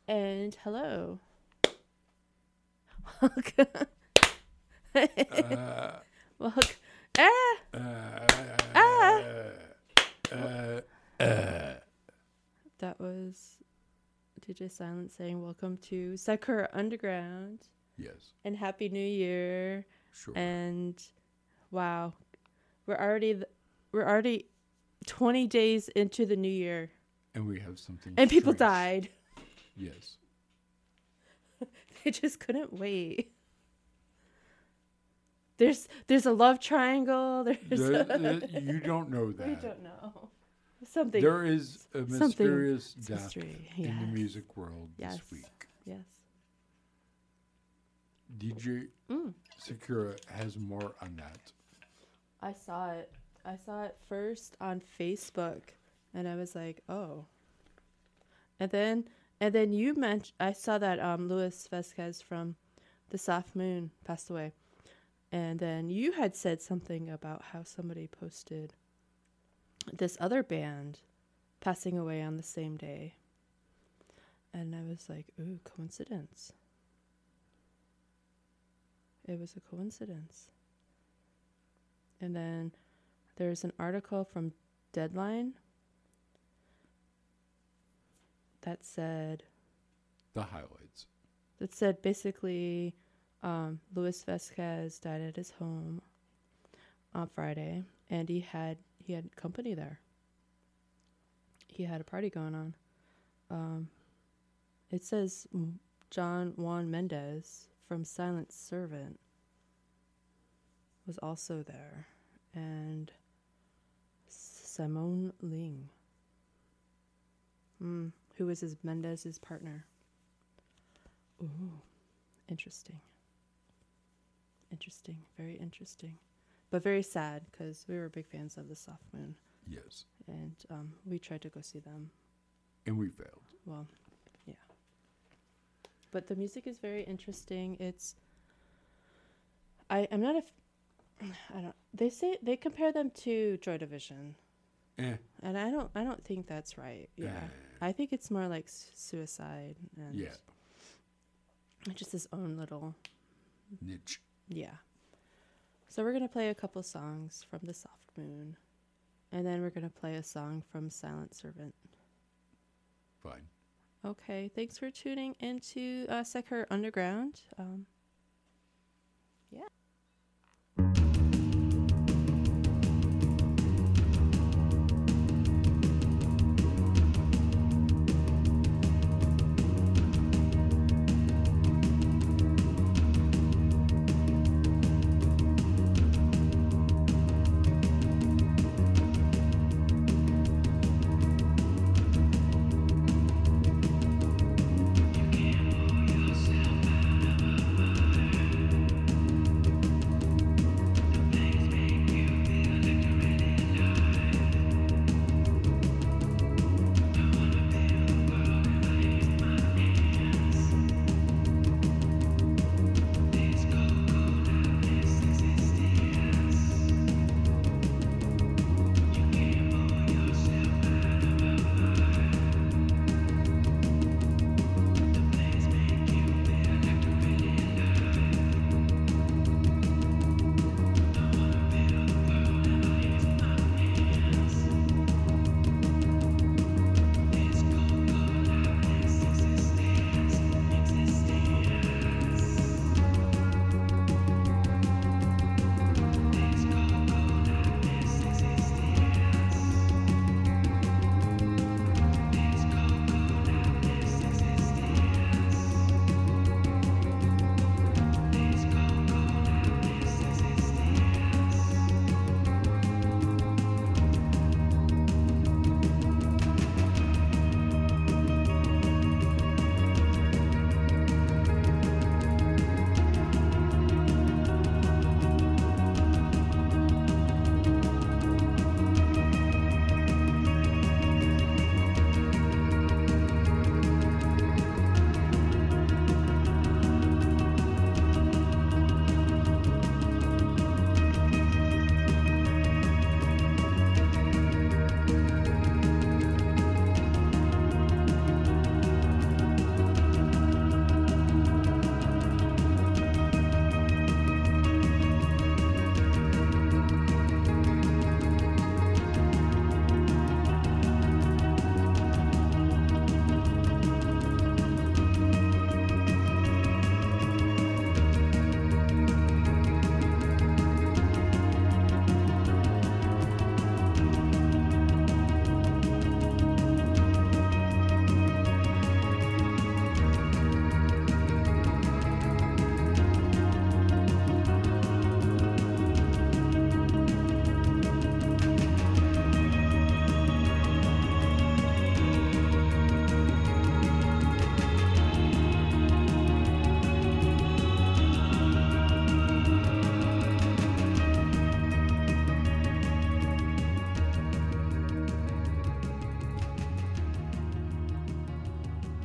And hello. Welcome. Welcome. Ah! Ah! That was DJ Silent saying welcome to Sakura Underground. Yes. And Happy New Year. Sure. And wow. We're already 20 days into the new year. And we have something And people strange. died. Yes. They just couldn't wait. There's a love triangle. You don't know that. We don't know. Something. There is a mysterious death mystery. in Yes. the music world Yes. this week. Yes. DJ Sakura has more on that. I saw it. I saw it first on Facebook, and I was like, "Oh." And then you mentioned. I saw that Luis Vasquez from the Soft Moon passed away, and then you had said something about how somebody posted this other band passing away on the same day, and I was like, "Ooh, coincidence." It was a coincidence. And then there's an article from Deadline that said The highlights. basically Luis Vasquez died at his home on Friday, and he had company there. He had a party going on. It says John Juan Mendez from Silent Servant was also there, and Simone Ling, who was Mendez's partner. Ooh, interesting. Interesting, very interesting, but very sad because we were big fans of the Soft Moon. Yes. And we tried to go see them. And we failed. Well, yeah. But the music is very interesting. I'm not I don't. They compare them to Joy Division, and I don't think that's right. Yeah, I think it's more like Suicide and just his own little niche. Yeah. So we're gonna play a couple songs from the Soft Moon, and then we're gonna play a song from Silent Servant. Fine. Okay. Thanks for tuning into Sakura Underground. Yeah. You can't pull yourself out of a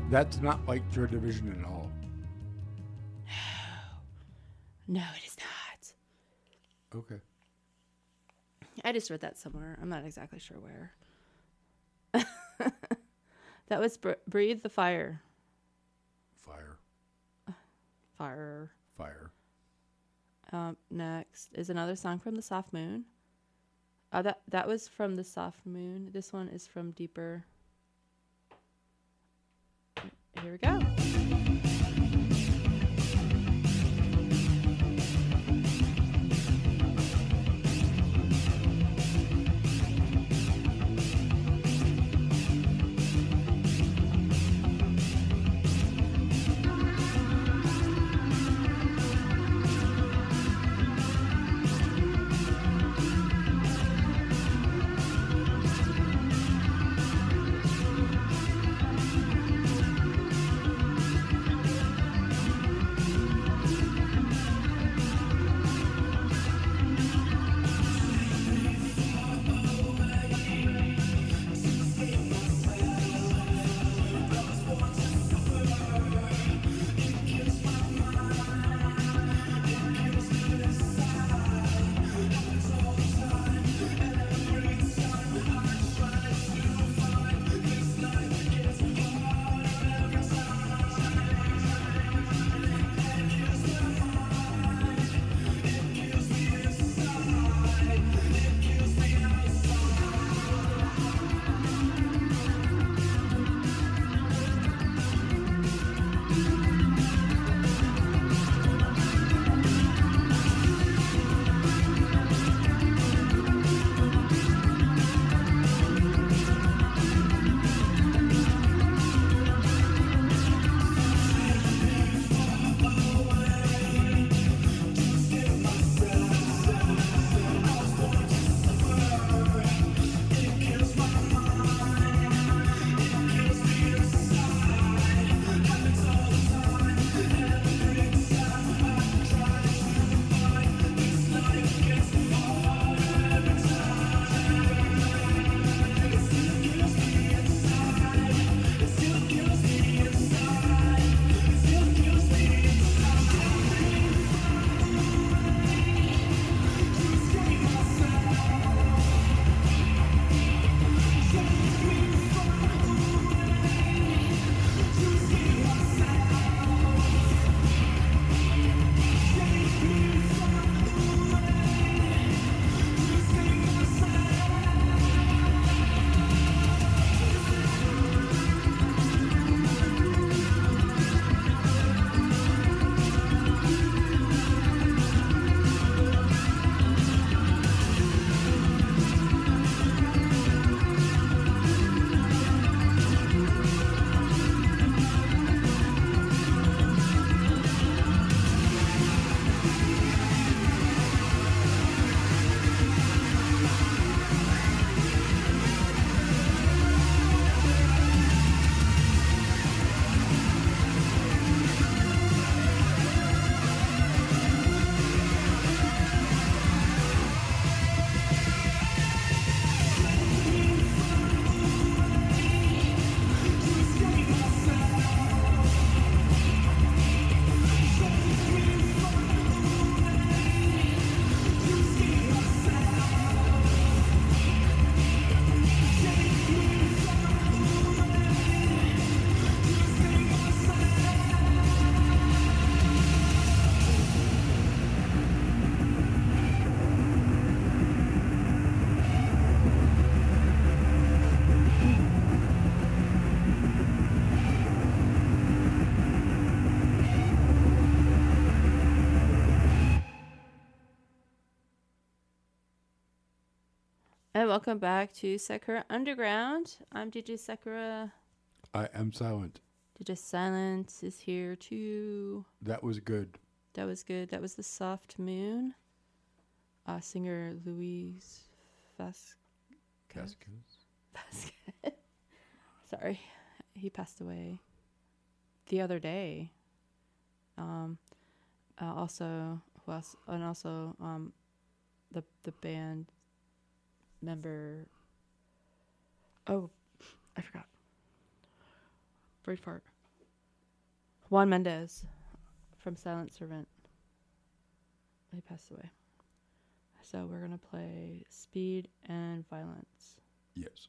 That's not like Joy Division at all. No, it is not. Okay. I just read that somewhere. I'm not exactly sure where. That was Breathe the Fire. Fire. Next is another song from the Soft Moon. That was from the Soft Moon. This one is from Deeper. Here we go. And welcome back to Sakura Underground. I'm DJ Sakura. I am silent. DJ Silence is here too. That was good. That was good. That was The Soft Moon. Singer Louise Vasquez. Sorry. He passed away the other day. Also, who else? And also, the band member. Oh, I forgot. Brain fart. Juan Mendez from Silent Servant. He passed away. So we're going to play Speed and Violence. Yes.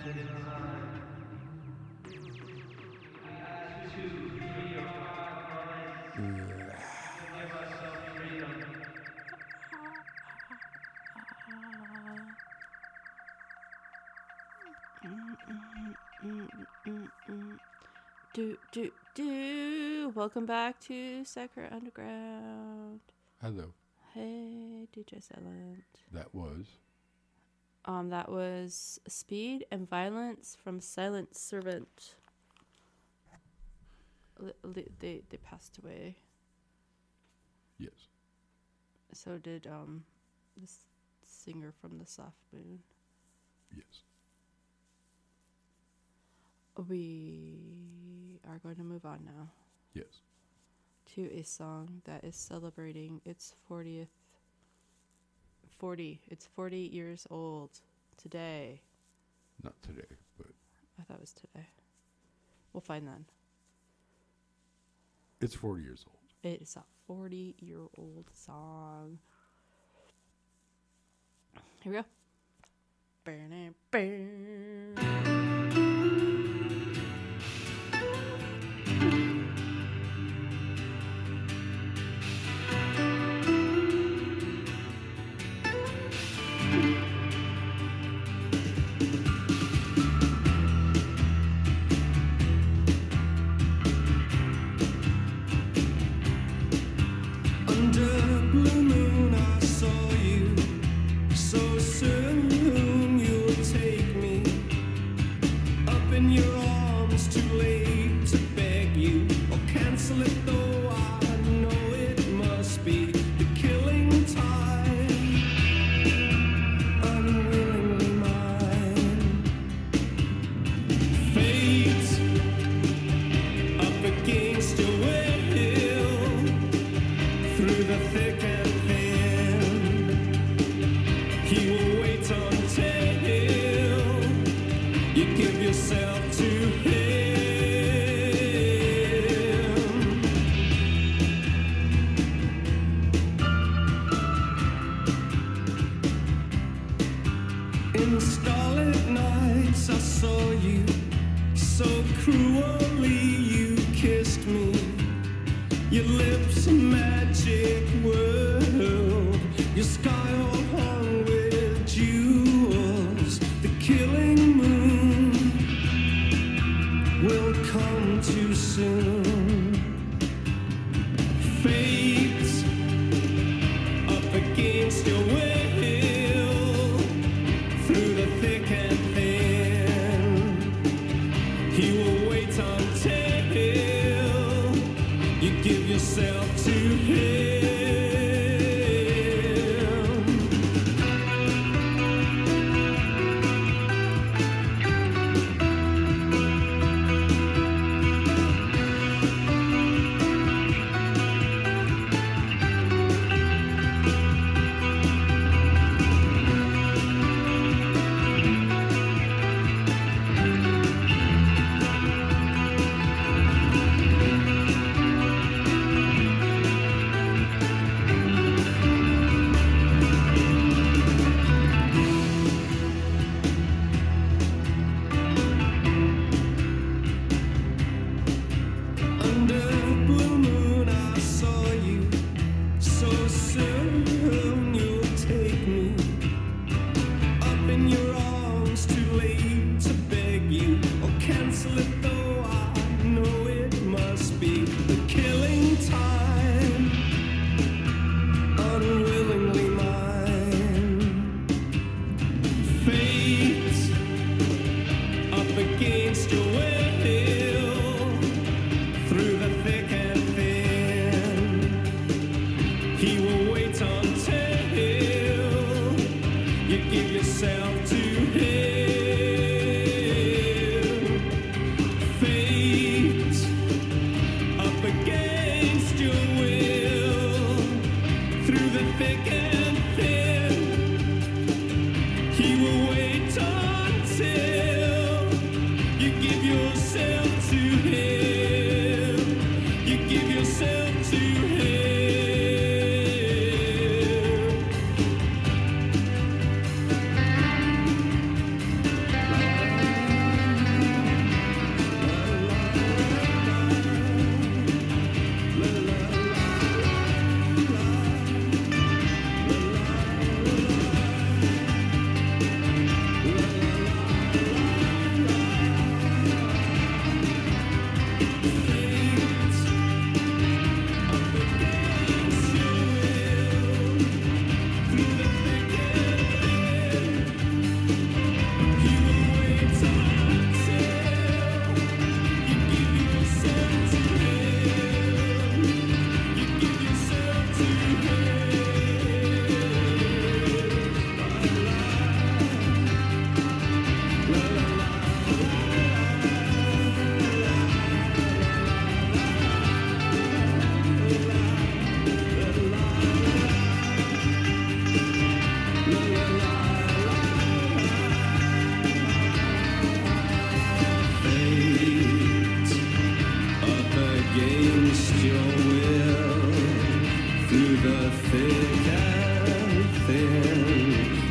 Welcome back to Sakura Underground. Hello. Hey, DJ Silent. That was Speed and Violence from Silent Servant. They passed away. Yes. So did this singer from the Soft Moon. Yes. We are going to move on now. Yes. To a song that is celebrating its 40th. It's 40 years old today. Not today, but I thought it was today. We'll find that. it's 40 years old. It is a 40-year-old song. Here we go.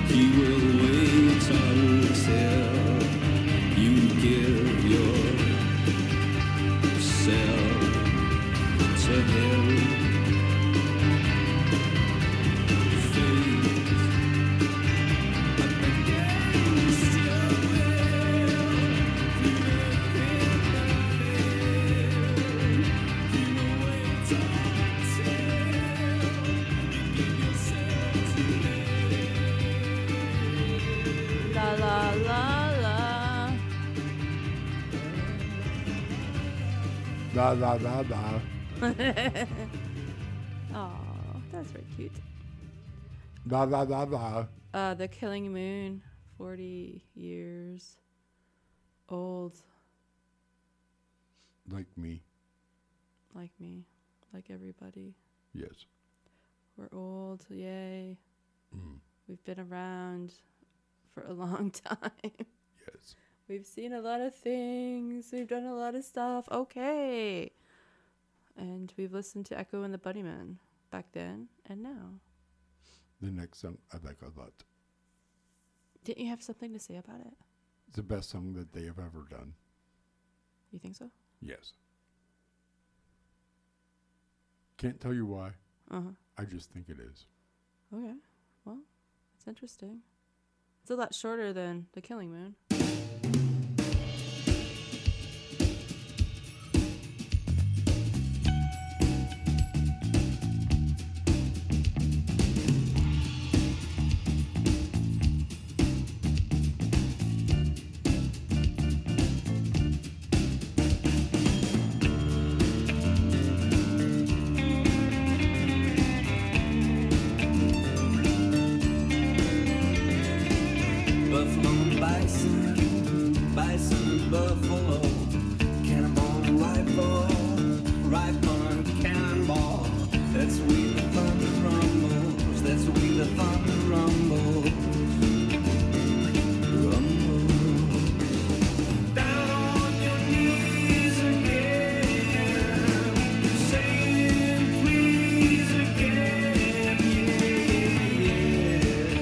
He will wait until you give yourself to him. La la la la. Da da da da. Oh, that's very cute. Da da da da. The Killing Moon, 40 years old, Like me. like me, like everybody. Yes. We're old, yay. Mm. We've been around for a long time. Yes. We've seen a lot of things. We've done a lot of stuff. Okay. And we've listened to Echo and the Bunnymen back then and now. The next song I like a lot. Didn't you have something to say about it? It's the best song that they have ever done. You think so? Yes. Can't tell you why. Uh-huh. I just think it is. Okay. Well, it's interesting. It's a lot shorter than The Killing Moon. Buffalo, bison, buffalo, cannonball, rifle, cannonball. That's the way the thunder rumbles. That's the way the thunder rumbles. Down on your knees again, saying please again, yeah.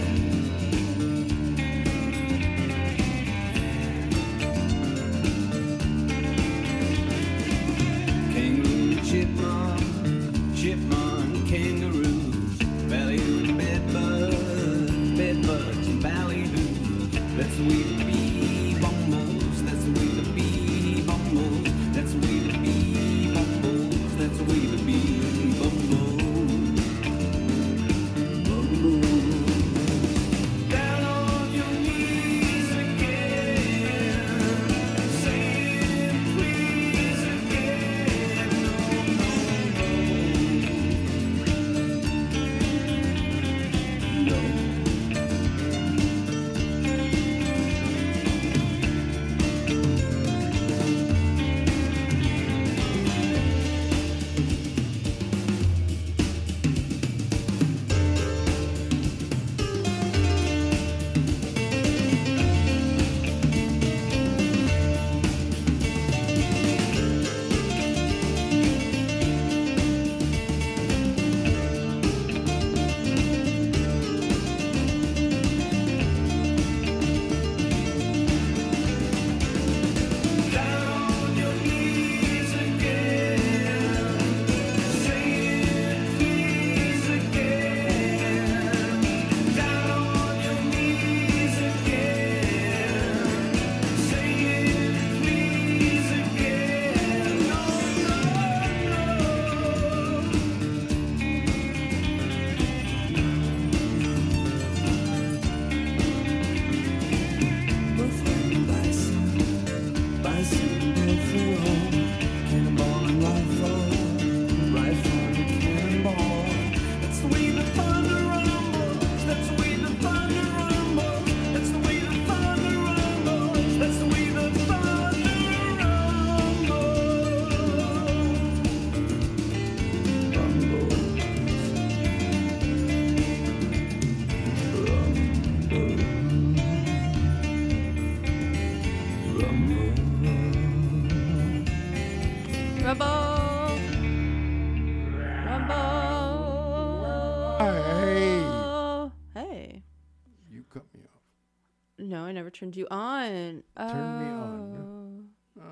No, I never turned you on. Turn me on.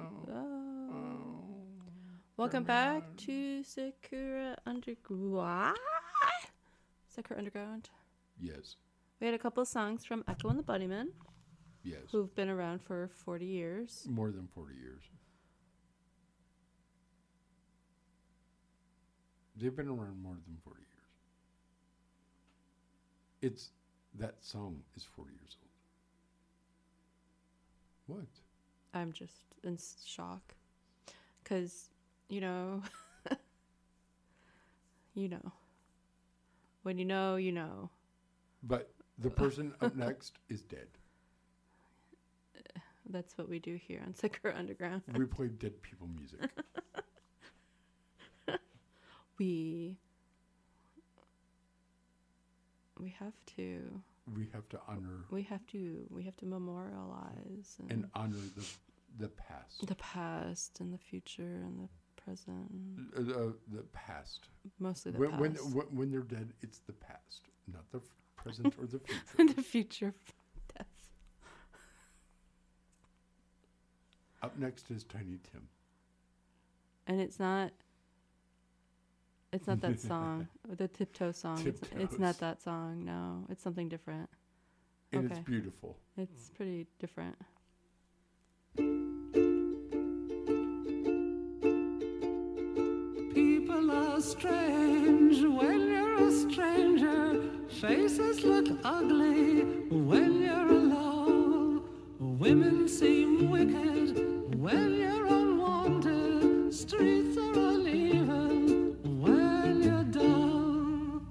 Welcome back to Sakura Underground. Sakura Underground. Yes. We had a couple of songs from Echo and the Bunnymen, Yes. who've been around for 40 years. More than 40 years. They've been around more than 40 years. That song is 40 years old. What? I'm just in shock. Because, you know, when you know, you know. But the person up next is dead. That's what we do here on Sakura Underground. We play dead people music. We have to. We have to honor. We have to memorialize and honor the past. The past and the future and the present. The past. Mostly the past. When they're dead, it's the past, not the present or the future. The future death. Up next is Tiny Tim. And it's not that song, the Tiptoe song. It's not that song. No, it's something different. And it's beautiful. It's pretty different. People are strange when you're a stranger. Faces look ugly when you're alone. Women seem wicked when you're unwanted. Streets are uneven when you're down.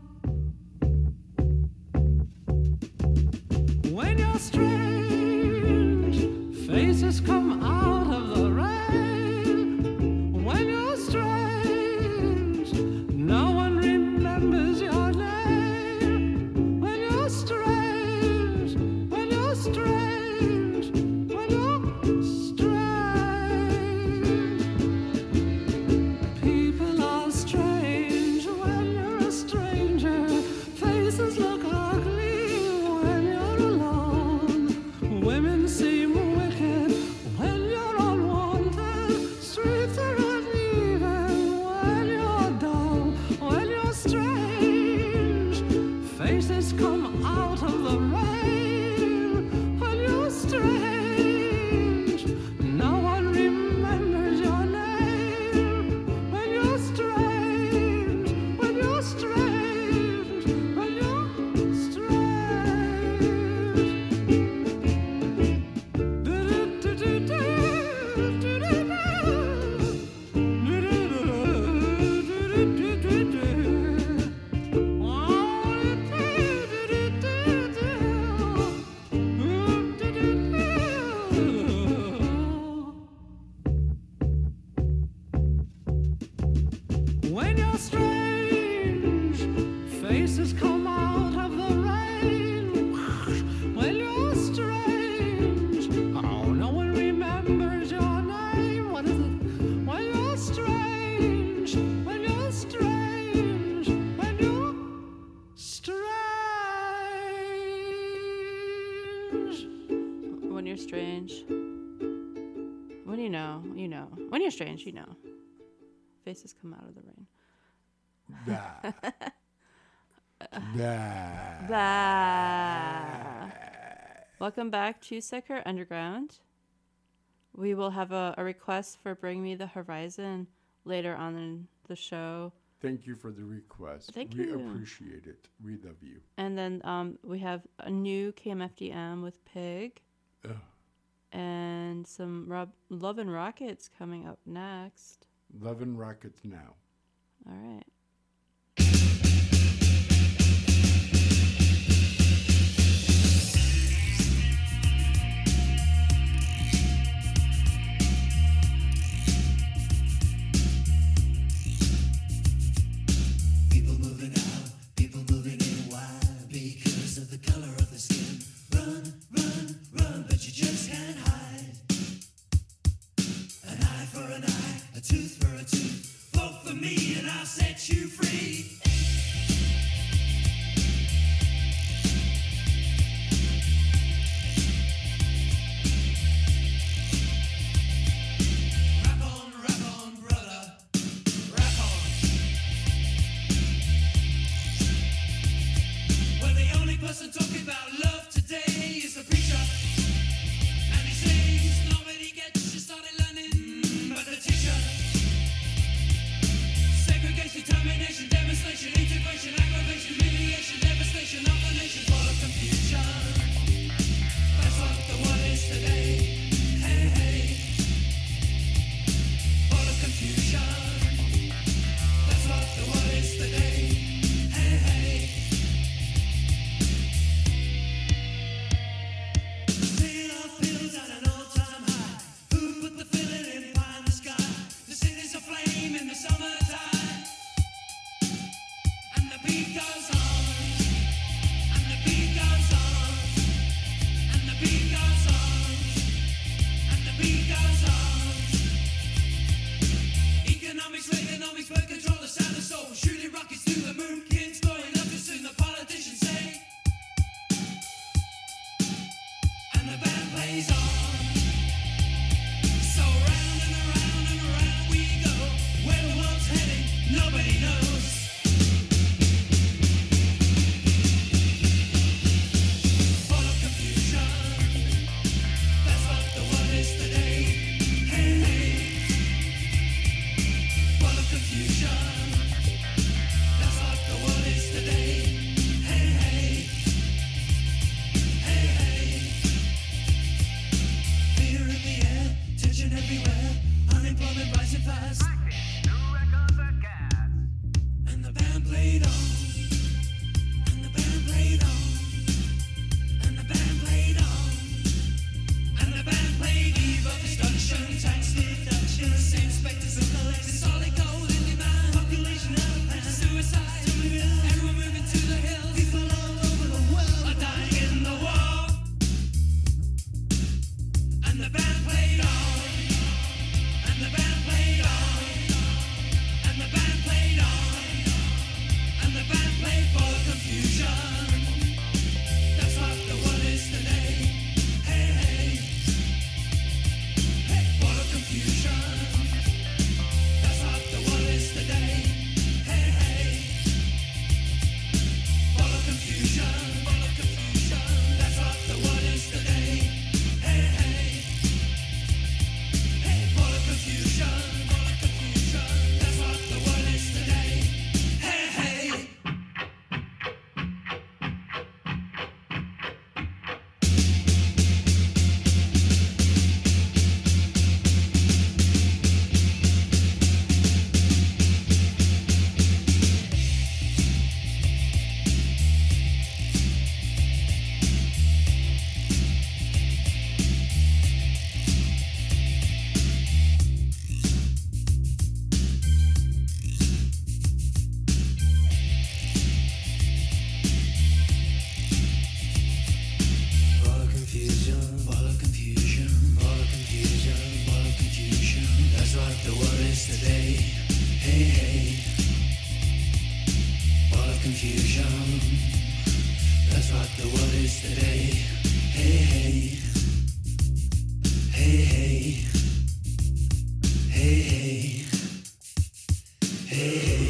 When you're strange, faces come out of the rain. When you're strange, no one remembers your name. When you're strange, when you're strange, when you're strange. People are strange when you're a stranger. Faces look ugly when you're alone. Women seem wicked when you're unwanted. Streets are uneven when you're dull. When you're strange, faces come out of the rain. When you're strange, no one remembers your name. When you're strange, when you're strange, when you're strange. When you're strange, faces come out of the rain. When you're strange, oh, no one remembers your name. What is it? When you're strange, when you're strange, when you're strange. When you're strange. When you know, you know. When you're strange, you know. Faces come out of the rain. Bah. Bah. Blah. Welcome back to Sakura Underground. We will have a request for Bring Me the Horizon later on in the show. Thank you for the request. Thank we you. appreciate it. We love you. And then we have a new KMFDM with Pig. Ugh. And some Love and Rockets coming up next. Love and Rockets now. All right. People moving out, people moving in. Why? Because of the color of the skin. Run, run, run, but you just can't hide. An eye for an eye, a tooth for a tooth. Vote for me and I'll set you confusion, ball of confusion, ball of confusion, ball of confusion. That's what the world is today. Hey, hey. Ball of confusion. That's what the world is today. Hey, hey. Hey, hey. Hey, hey. Hey, hey.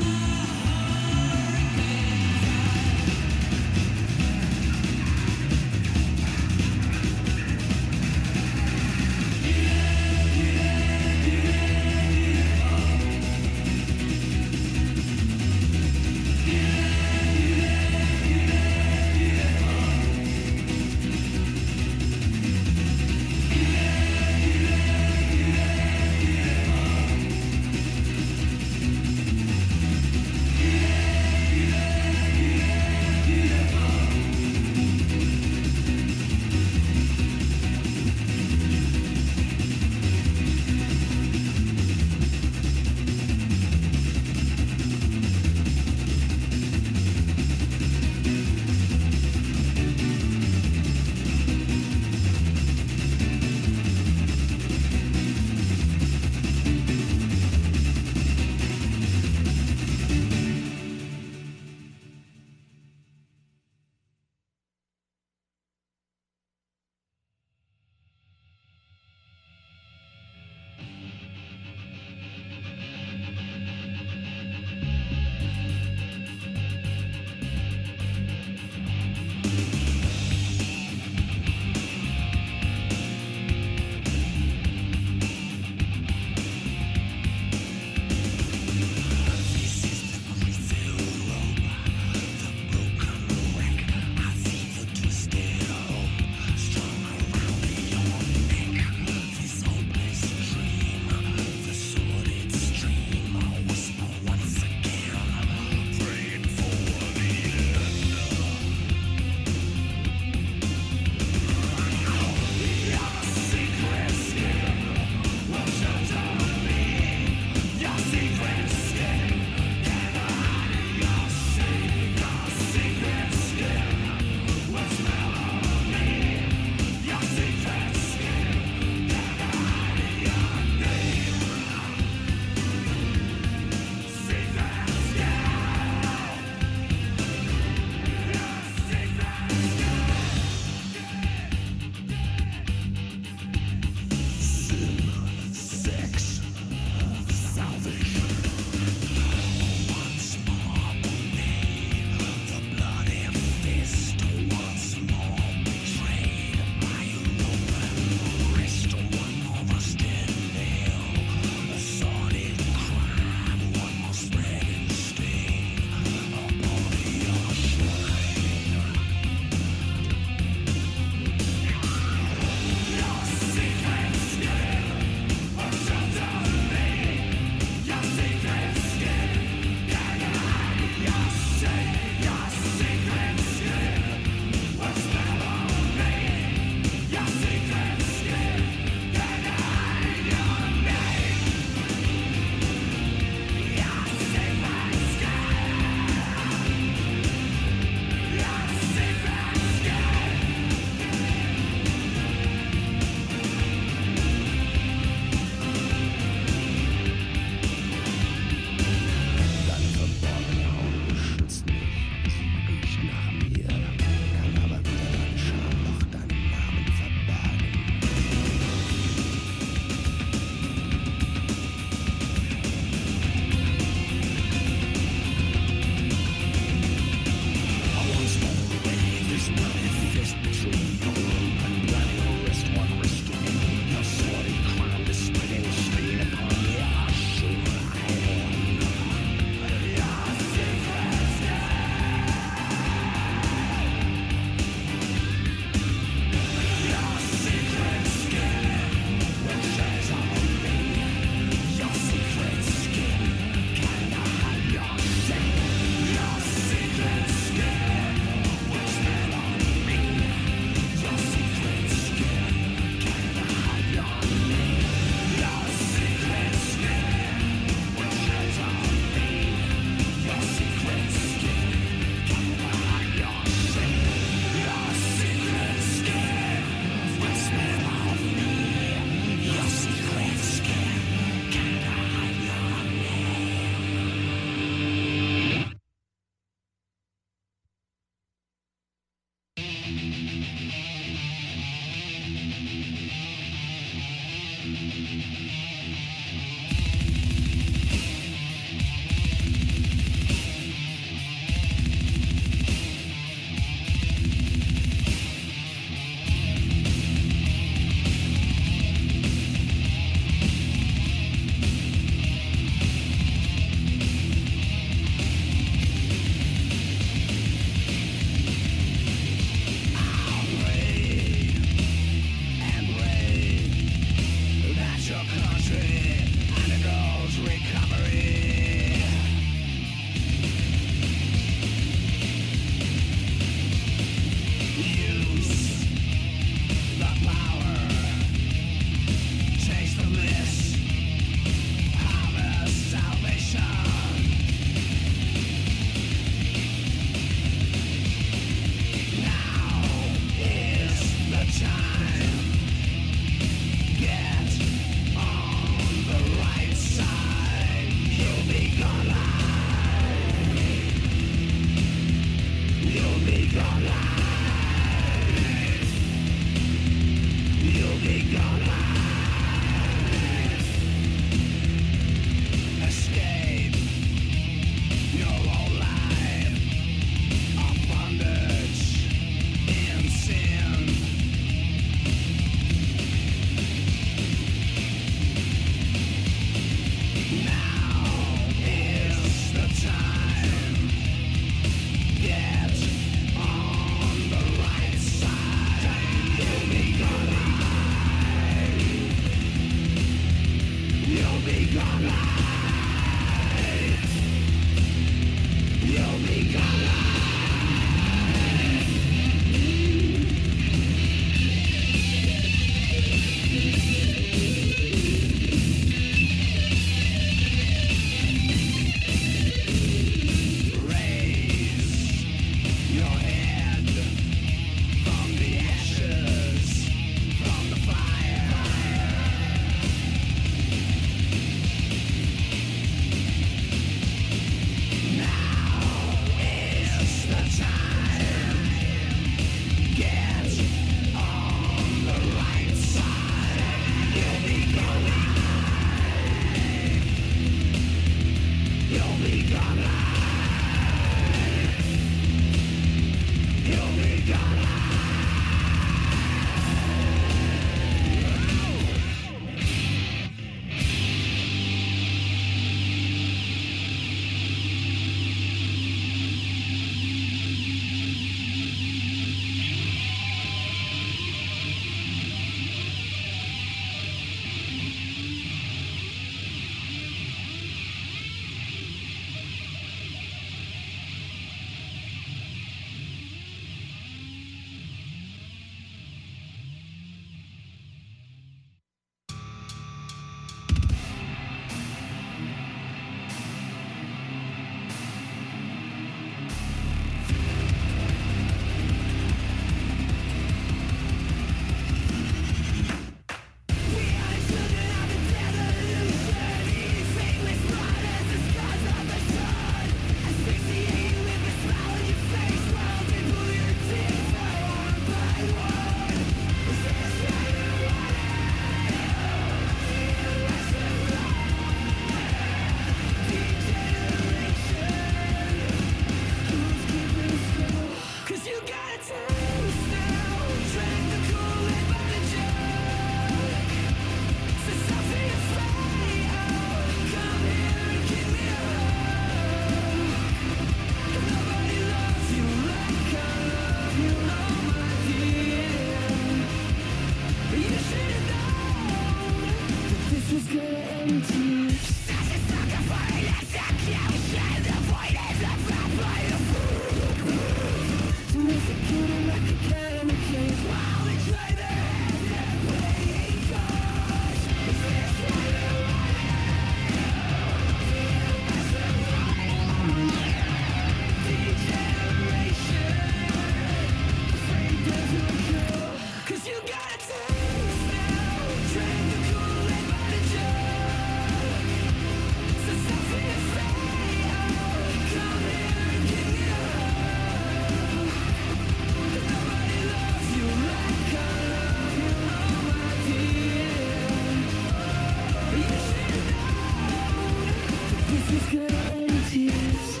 gonna end in tears.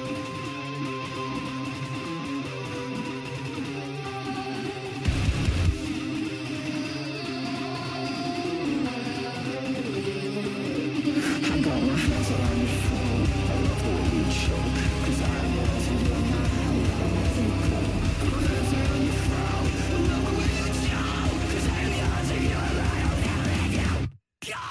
I got my hands around your phone. I love the way you choke. 'Cause I want to know how I let you go. My hands around your throat. I love the way you choke. 'Cause I'm yours and you're mine. I'll never let you go.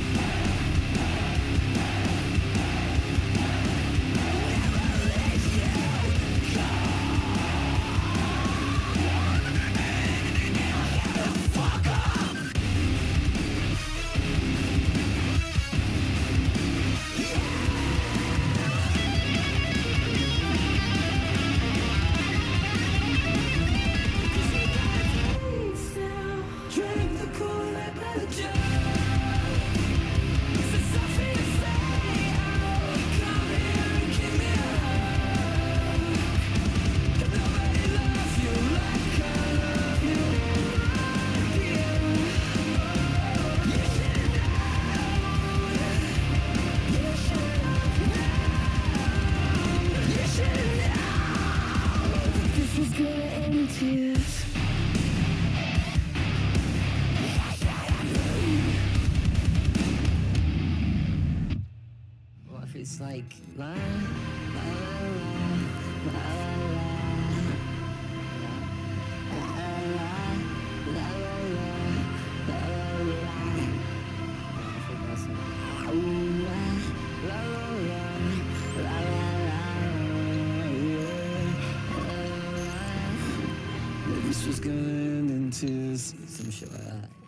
Drink the Kool-Aid by the jar. It's something to say. Come here and give me a hug. Nobody loves you like I love you. You should know. You should know. You should know. This was gonna end in tears. What if it's like la la la la la la la This was gonna end in tears, some shit like that.